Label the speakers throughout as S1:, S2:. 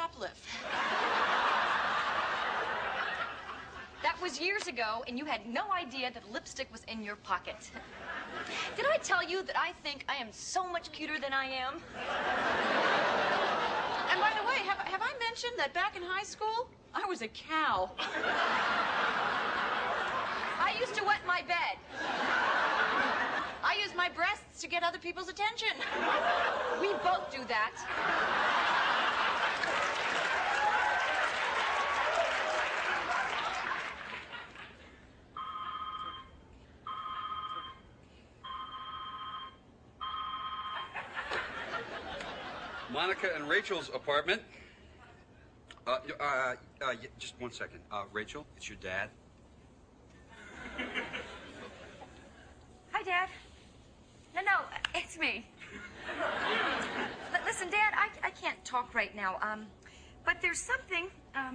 S1: shoplift.
S2: That was years ago, and you had no idea that lipstick was in your pocket. Did I tell you that I think I am so much cuter than I am?
S1: And by the way, have I mentioned that back in high school, I was a cow?
S2: I used to wet my bed.
S1: I used my breasts to get other people's attention.
S2: We both do that.
S3: Monica and Rachel's apartment. Just 1 second. Rachel, it's your dad.
S2: Hi, Dad. No, it's me. Listen, Dad, I can't talk right now. But there's something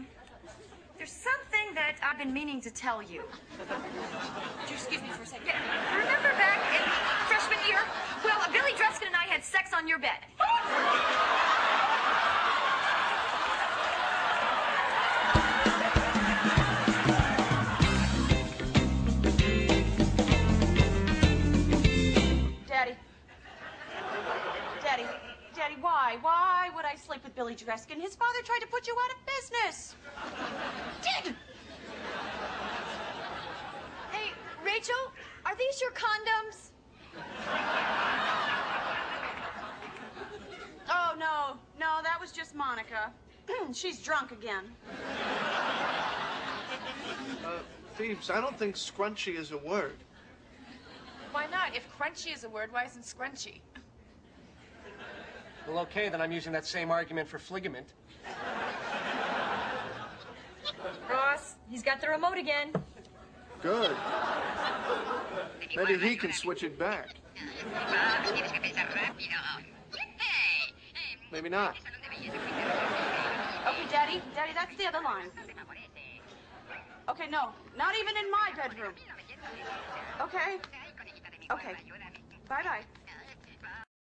S2: that I've been meaning to tell you.
S1: Would you excuse me for a second?
S2: Yeah, remember back in freshman year? Well, Billy Dreskin and I had sex on your bed.
S1: Daddy, why? Why would I sleep with Billy Dreskin? His father tried to put you out of business. Did.
S2: Hey, Rachel, are these your condoms?
S1: Oh, no, that was just Monica. She's drunk again.
S4: Phoebes, I don't think scrunchy is a word.
S5: Why not? If crunchy is a word, why isn't scrunchy?
S6: Well, okay, then I'm using that same argument for fligament.
S2: Ross, he's got the remote again.
S4: Good. Maybe he can switch it back. Maybe not.
S1: Okay, Daddy, that's the other line. Okay, no, not even in my bedroom. Okay? Okay. Bye-bye.